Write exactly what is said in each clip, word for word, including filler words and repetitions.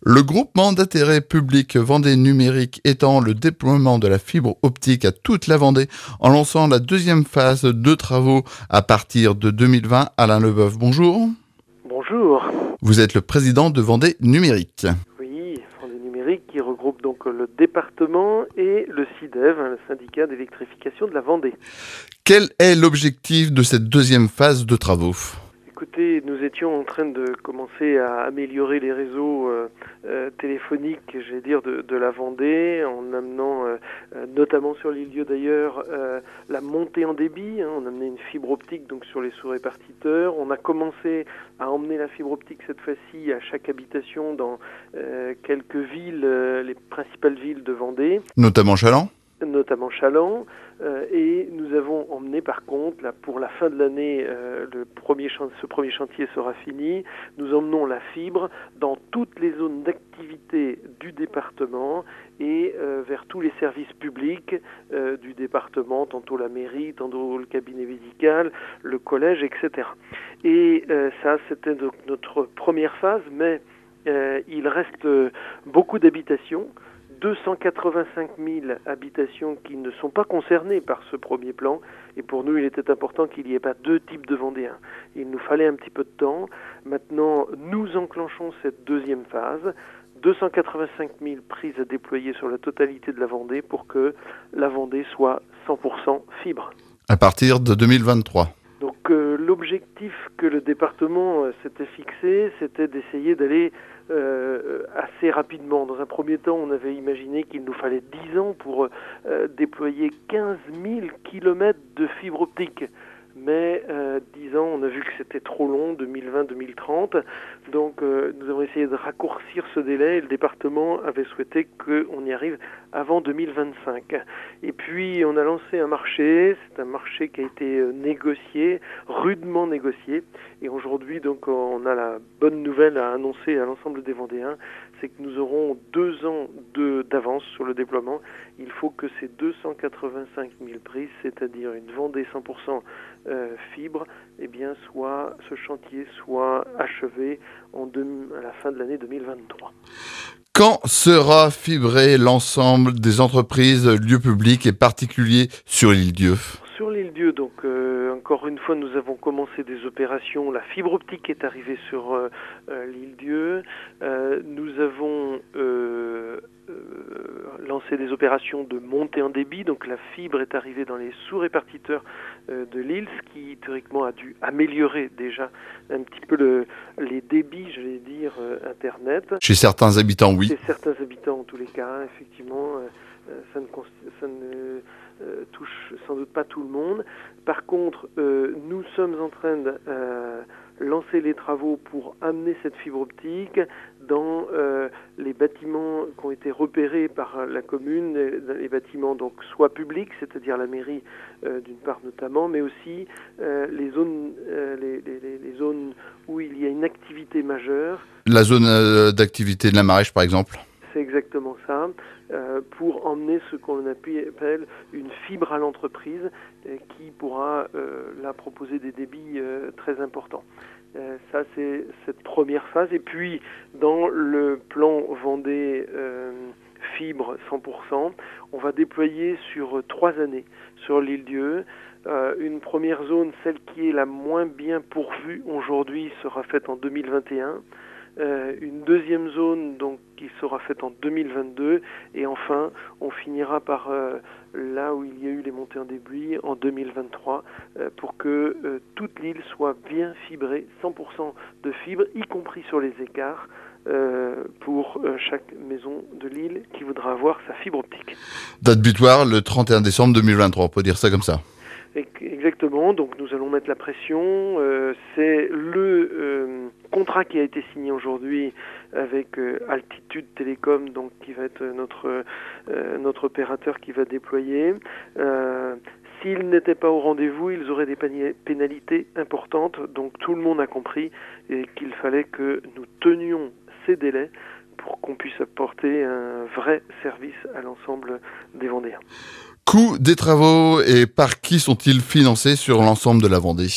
Le groupement d'intérêt public Vendée Numérique étend le déploiement de la fibre optique à toute la Vendée en lançant la deuxième phase de travaux à partir de deux mille vingt. Alain Leboeuf, bonjour. Bonjour. Vous êtes le président de Vendée Numérique. Oui, Vendée Numérique qui regroupe donc le département et le SIDEV, le syndicat d'électrification de la Vendée. Quel est l'objectif de cette deuxième phase de travaux ? Écoutez, nous étions en train de commencer à améliorer les réseaux euh, euh, téléphoniques, j'allais dire, de, de la Vendée, en amenant, euh, euh, notamment sur l'île Dieu d'ailleurs, euh, la montée en débit. Hein, on a amené une fibre optique donc sur les sous-répartiteurs. On a commencé à emmener la fibre optique cette fois-ci à chaque habitation dans euh, quelques villes, euh, les principales villes de Vendée. Notamment Chaland ? notamment Chaland, euh, et nous avons emmené par contre, là, pour la fin de l'année, euh, le premier chan- ce premier chantier sera fini, nous emmenons la fibre dans toutes les zones d'activité du département et euh, vers tous les services publics euh, du département, tantôt la mairie, tantôt le cabinet médical, le collège, et cetera. Et euh, ça, c'était donc notre première phase, mais euh, il reste euh, beaucoup d'habitations, deux cent quatre-vingt-cinq mille habitations qui ne sont pas concernées par ce premier plan. Et pour nous, il était important qu'il n'y ait pas deux types de Vendéens. Il nous fallait un petit peu de temps. Maintenant, nous enclenchons cette deuxième phase. deux cent quatre-vingt-cinq mille prises à déployer sur la totalité de la Vendée pour que la Vendée soit cent pour cent fibre. À partir de deux mille vingt-trois. Donc euh, l'objectif que le département euh, s'était fixé, c'était d'essayer d'aller euh, assez rapidement. Dans un premier temps, on avait imaginé qu'il nous fallait dix ans pour euh, déployer quinze mille kilomètres de fibre optique. Mais euh, dix ans, on a vu que c'était trop long, deux mille vingt deux mille trente. Donc euh, nous avons essayé de raccourcir ce délai et le département avait souhaité qu'on y arrive avant deux mille vingt-cinq. Et puis on a lancé un marché, c'est un marché qui a été négocié, rudement négocié. Et aujourd'hui, donc, on a la bonne nouvelle à annoncer à l'ensemble des Vendéens, c'est que nous aurons deux ans de, d'avance sur le déploiement. Il faut que ces deux cent quatre-vingt-cinq mille prises, c'est-à-dire une Vendée cent pour cent euh, fibre, eh bien, soit, ce chantier soit achevé en deux, à la fin de l'année deux mille vingt-trois. Quand sera fibré l'ensemble des entreprises, lieux publics et particuliers sur l'île Dieu ? Sur l'île Dieu, donc euh, encore une fois, nous avons commencé des opérations. La fibre optique est arrivée sur euh, euh, l'île Dieu. Euh, nous avons euh, euh, lancé des opérations de montée en débit. Donc la fibre est arrivée dans les sous-répartiteurs euh, de l'île, ce qui théoriquement a dû améliorer déjà un petit peu le, les débits, je vais dire, euh, Internet. Chez certains habitants, oui. Chez certains habitants, en tous les cas, effectivement, euh, ça ne, ça ne euh, touche sans doute pas tout le monde. Par contre, euh, nous sommes en train de euh, lancer les travaux pour amener cette fibre optique dans euh, les bâtiments qui ont été repérés par la commune, les, les bâtiments donc soit publics, c'est-à-dire la mairie euh, d'une part notamment, mais aussi euh, les zones, euh, les, les, les zones où il y a une activité majeure. La zone euh, d'activité de la Marèche, par exemple. C'est exactement ça, euh, pour emmener ce qu'on appelle une fibre à l'entreprise euh, qui pourra euh, là proposer des débits euh, très importants. Euh, ça, c'est cette première phase. Et puis, dans le plan Vendée euh, fibre cent pour cent, on va déployer sur trois années sur l'île Dieu. Euh, une première zone, celle qui est la moins bien pourvue aujourd'hui, sera faite en deux mille vingt et un. Euh, une deuxième zone donc qui sera faite en deux mille vingt-deux et enfin on finira par euh, là où il y a eu les montées en débit en deux mille vingt-trois euh, pour que euh, toute l'île soit bien fibrée, cent pour cent de fibre, y compris sur les écarts euh, pour euh, chaque maison de l'île qui voudra avoir sa fibre optique. Date butoir le trente et un décembre deux mille vingt-trois, on peut dire ça comme ça. Exactement, donc nous allons mettre la pression. Euh, c'est le euh, contrat qui a été signé aujourd'hui avec euh, Altitude Télécom, donc qui va être notre euh, notre opérateur qui va déployer. Euh, S'ils n'étaient pas au rendez-vous, ils auraient des pénalités importantes. Donc tout le monde a compris et qu'il fallait que nous tenions ces délais pour qu'on puisse apporter un vrai service à l'ensemble des Vendéens. Coût des travaux et par qui sont-ils financés sur l'ensemble de la Vendée ?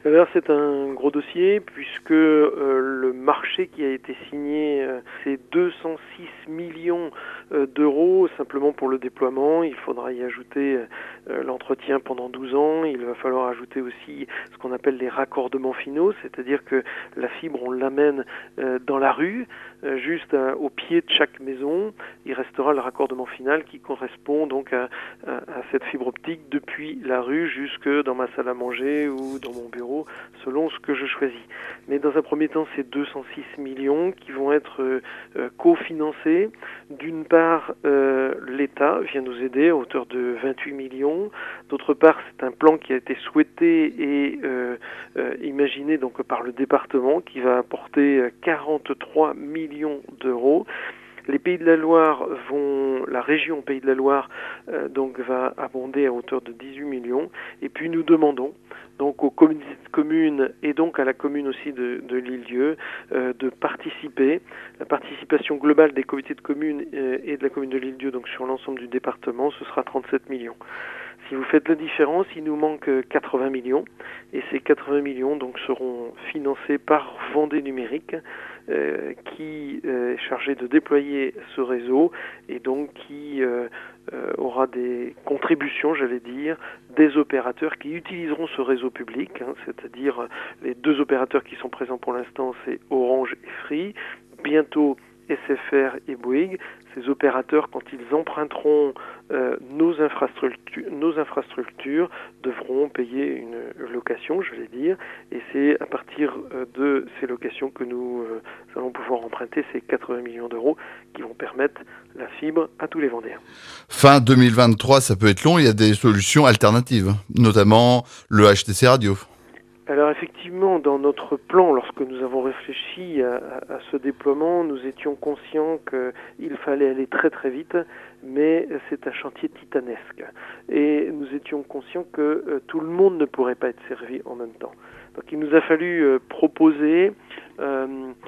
Alors c'est un gros dossier puisque euh, le marché qui a été signé, euh, c'est deux cent six millions euh, d'euros simplement pour le déploiement. Il faudra y ajouter euh, l'entretien pendant douze ans. Il va falloir ajouter aussi ce qu'on appelle les raccordements finaux, c'est-à-dire que la fibre, on l'amène euh, dans la rue, euh, juste à, au pied de chaque maison. Il restera le raccordement final qui correspond donc à, à, à cette fibre optique depuis la rue jusque dans ma salle à manger ou dans mon bureau, selon ce que je choisis. Mais dans un premier temps, c'est deux cent six millions qui vont être euh, cofinancés. D'une part, euh, l'État vient nous aider à hauteur de vingt-huit millions. D'autre part, c'est un plan qui a été souhaité et euh, euh, imaginé donc par le département qui va apporter quarante-trois millions d'euros. Les Pays de la Loire vont, la région Pays de la Loire euh, donc va abonder à hauteur de dix-huit millions. Et puis nous demandons donc aux communautés de communes et donc à la commune aussi de, de l'Île-Dieu euh, de participer. La participation globale des comités de communes euh, et de la commune de l'Île-Dieu donc sur l'ensemble du département, ce sera trente-sept millions. Si vous faites la différence, il nous manque quatre-vingts millions et ces quatre-vingts millions donc seront financés par Vendée Numérique euh, qui euh, est chargé de déployer ce réseau et donc qui euh, euh, aura des contributions, j'allais dire, des opérateurs qui utiliseront ce réseau public, hein, c'est-à-dire les deux opérateurs qui sont présents pour l'instant, c'est Orange et Free, bientôt S F R et Bouygues. Ces opérateurs, quand ils emprunteront euh, nos infrastructures, nos infrastructures, devront payer une location, je vais dire, et c'est à partir euh, de ces locations que nous euh, allons pouvoir emprunter ces quatre-vingts millions d'euros qui vont permettre la fibre à tous les Vendéens. Fin deux mille vingt-trois, ça peut être long, il y a des solutions alternatives, notamment le H T C Radio. Alors effectivement, dans notre plan, lorsque nous avons réfléchi à, à, à ce déploiement, nous étions conscients qu'il fallait aller très très vite, mais c'est un chantier titanesque. Et nous étions conscients que euh, tout le monde ne pourrait pas être servi en même temps. Donc il nous a fallu euh, proposer euh,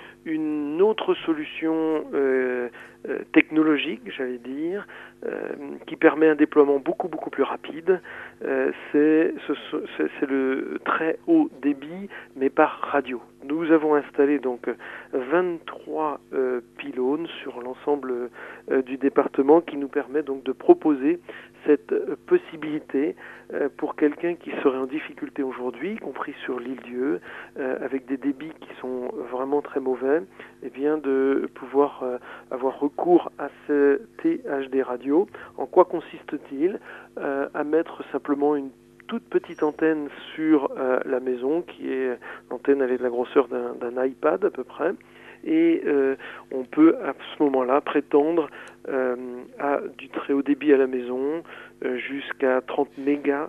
une autre solution euh, euh, technologique, j'allais dire, euh, qui permet un déploiement beaucoup beaucoup plus rapide. Euh, c'est, c'est, c'est le très haut débit, mais par radio. Nous avons installé donc vingt-trois euh, pylônes sur l'ensemble euh, du département qui nous permet donc de proposer cette euh, possibilité euh, pour quelqu'un qui serait en difficulté aujourd'hui, y compris sur l'Île-Dieu, euh, avec des débits qui sont vraiment très mauvais, et bien de pouvoir euh, avoir recours à ce T H D radio. En quoi consiste-t-il ? euh, À mettre simplement une toute petite antenne sur euh, la maison, qui est l'antenne, elle est de la grosseur d'un, d'un iPad à peu près, et euh, on peut à ce moment-là prétendre euh, à du très haut débit à la maison, euh, jusqu'à trente mégas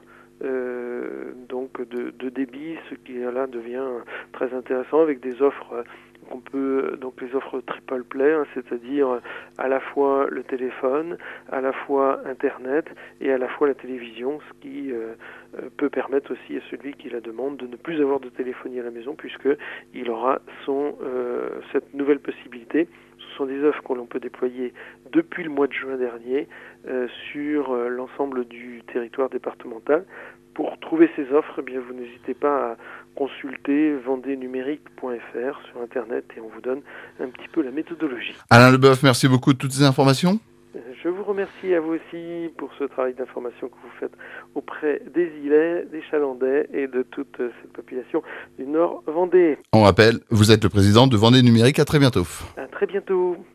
euh, donc de, de débit, ce qui là devient très intéressant avec des offres. Euh, On peut donc les offres triple play, hein, c'est-à-dire à la fois le téléphone, à la fois Internet et à la fois la télévision, ce qui euh, peut permettre aussi à celui qui la demande de ne plus avoir de téléphonie à la maison puisque il aura son euh, cette nouvelle possibilité. Ce sont des offres que l'on peut déployer depuis le mois de juin dernier euh, sur euh, l'ensemble du territoire départemental. Pour trouver ces offres, eh bien, vous n'hésitez pas à consulter vendée numérique point f r sur Internet et on vous donne un petit peu la méthodologie. Alain Leboeuf, merci beaucoup de toutes ces informations. Je vous remercie à vous aussi pour ce travail d'information que vous faites auprès des Îlets, des Chalandais et de toute cette population du Nord Vendée. On rappelle, vous êtes le président de Vendée Numérique. À très bientôt. À très bientôt.